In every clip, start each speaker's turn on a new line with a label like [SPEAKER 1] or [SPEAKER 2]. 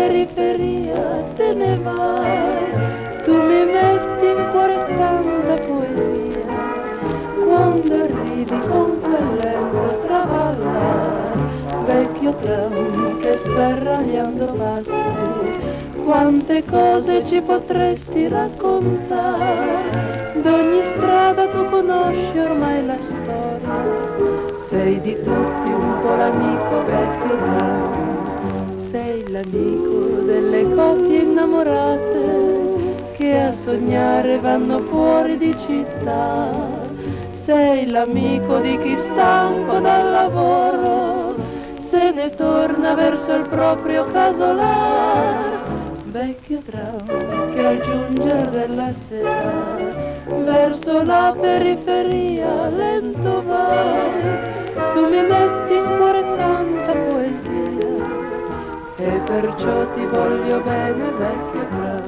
[SPEAKER 1] periferia te ne vai, tu mi metti in cuore tanta poesia, quando arrivi con quel lento travallare, vecchio tram che sferragliando passi, quante cose ci potresti raccontare, d'ogni strada tu conosci ormai la storia, sei di tutti un po' l'amico vecchio tram, sei l'amico delle coppie innamorate che a sognare vanno fuori di città, sei l'amico di chi stanco dal lavoro se ne torna verso il proprio casolare, vecchio tram che al giungere della sera verso la periferia lento vai, tu mi metti in cuore tanta poesia e perciò ti voglio bene, vecchio tram.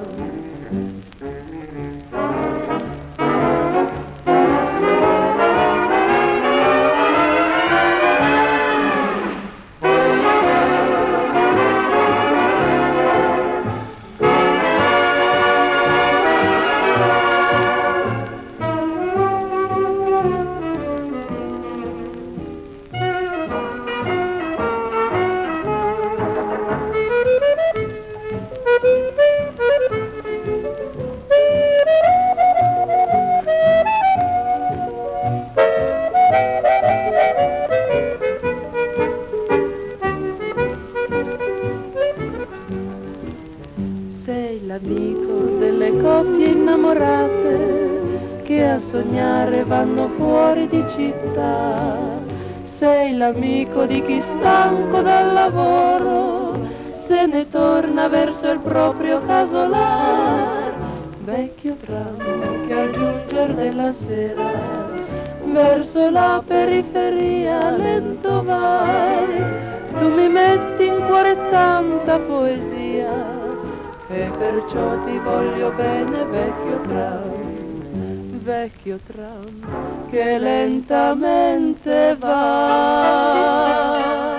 [SPEAKER 1] Sei l'amico delle coppie innamorate che a sognare vanno fuori di città, sei l'amico di chi stanco dal lavoro se ne torna verso il proprio casolare, vecchio tram che al giungere della sera verso la periferia lento vai, tu mi metti in cuore tanta poesia e perciò ti voglio bene, vecchio tram che lentamente va.